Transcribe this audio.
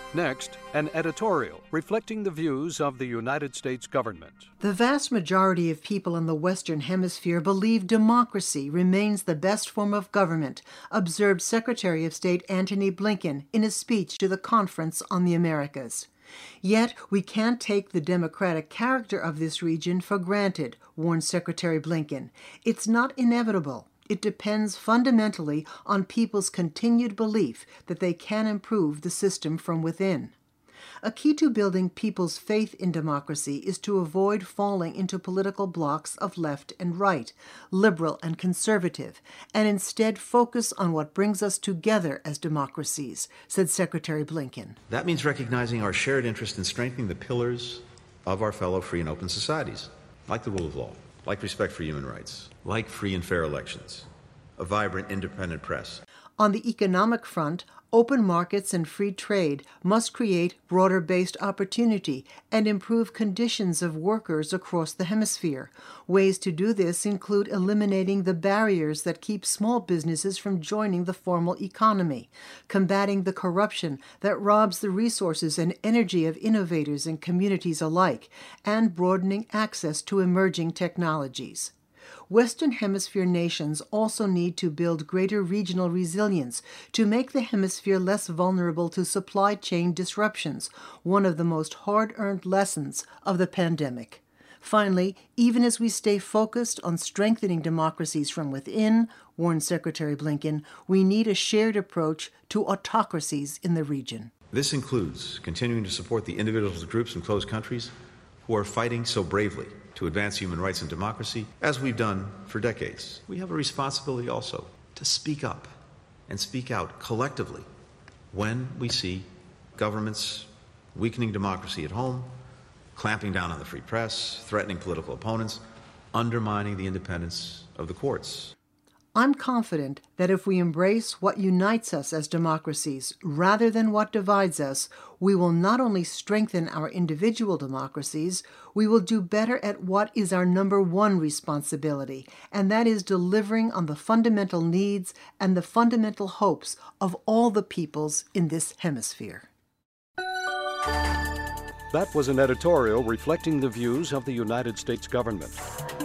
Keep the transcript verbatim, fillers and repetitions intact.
Next, an editorial reflecting the views of the United States government. The vast majority of people in the Western Hemisphere believe democracy remains the best form of government, observed Secretary of State Antony Blinken in a speech to the Conference on the Americas. Yet, we can't take the democratic character of this region for granted, warned Secretary Blinken. It's not inevitable. It depends fundamentally on people's continued belief that they can improve the system from within. A key to building people's faith in democracy is to avoid falling into political blocs of left and right, liberal and conservative, and instead focus on what brings us together as democracies, said Secretary Blinken. That means recognizing our shared interest in strengthening the pillars of our fellow free and open societies, like the rule of law, like respect for human rights, like free and fair elections, a vibrant independent press. On the economic front, open markets and free trade must create broader-based opportunity and improve conditions of workers across the hemisphere. Ways to do this include eliminating the barriers that keep small businesses from joining the formal economy, combating the corruption that robs the resources and energy of innovators and communities alike, and broadening access to emerging technologies. Western Hemisphere nations also need to build greater regional resilience to make the hemisphere less vulnerable to supply chain disruptions, one of the most hard-earned lessons of the pandemic. Finally, even as we stay focused on strengthening democracies from within, warned Secretary Blinken, we need a shared approach to autocracies in the region. This includes continuing to support the individuals, groups, and closed countries who are fighting so bravely to advance human rights and democracy, as we've done for decades. We have a responsibility also to speak up and speak out collectively when we see governments weakening democracy at home, clamping down on the free press, threatening political opponents, undermining the independence of the courts. I'm confident that if we embrace what unites us as democracies rather than what divides us, we will not only strengthen our individual democracies, we will do better at what is our number one responsibility, and that is delivering on the fundamental needs and the fundamental hopes of all the peoples in this hemisphere. That was an editorial reflecting the views of the United States government.